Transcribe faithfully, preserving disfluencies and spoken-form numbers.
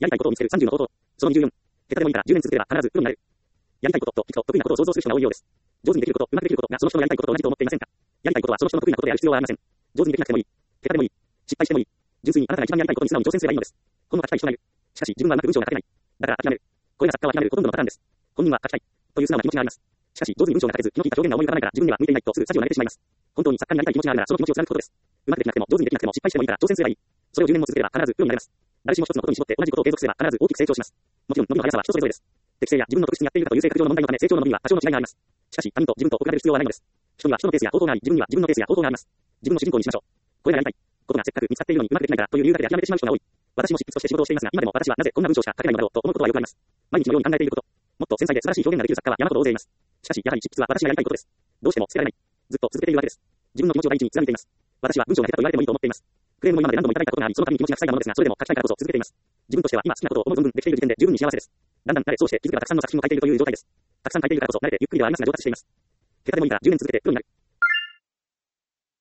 やりたいことを見つけるさんじゅうの方法。そのにじゅうよん。下手でもいいからじゅうねん続ければ必ずプロになる。やりたいことときっと得意なことを想像する人が多いようです。上手にできること、うまくできることがその人のやりたいことと同じと思っていませんか？やりたいことはその人の得意なことである必要はありません。上手にできなくてもいい。下手でもいい。失敗してもいい。純粋にあなたが一番やりたいことに素直に挑戦すればいいのです。本の書きたい人がいる。しかし自分はうまく文章が書けない。だから諦める。これが作家は諦めるほとんどのパターンです。本人は書きたいという素直な気持ちがあります。しかし上手に文章が書けず、気の利いた表現が思い浮かばないから自分では向いていないとすぐサジを投げてしまいます。本当に作家になりたい気持ちがあるならその気持ちを貫くことです。うまくできなくても上手にできなくても失敗してもいいから挑戦すればいい。それをじゅうねんも続ければ必ずプロになれます。誰しも一つのことに絞って同じことを継続すれば必ず大きく成長します。もちろん伸びの速さは人それぞれです。適性や自分の特質に合っているかという性格上の問題のため成長の伸びは多少の違いがあります。しかし他人と自分と比べる必要はないのです。人には人のペースや方法があり、自分には自分のペースや方法があります。自分の主人公にしましょう。これがやりたいことがせっかく見つかっているのにうまくできないからという理由だけで諦めてしまう人が多い。私も執筆として仕事をしていますが、今でも私はなぜこんな文章しか書けないのだろうと思うことはよくあります。毎日のように考えていること。もっと繊細で素晴らしい表現ができる作家は山ほど大勢います。しかしやはり執筆は私がやりたいことです。どうしても捨てられない。ずっと続けているわけです。自分の気持ちを第一に貫いています。私は文章が下手と言われてもいいと思っています。クレームも今まで何度もいただいたことがあり、その度に気持ちが塞いだものですが、それでも書きたいからこそ続けています。自分としては今好きなことを思う存分できている時点で十分に幸せです。だんだん慣れそうして気づけばたくさんの作品を書いているという状態です。たくさん書いているからこそ慣れてゆっくりではありますが上達しています。下手でもいいからじゅうねん続けてプロになる。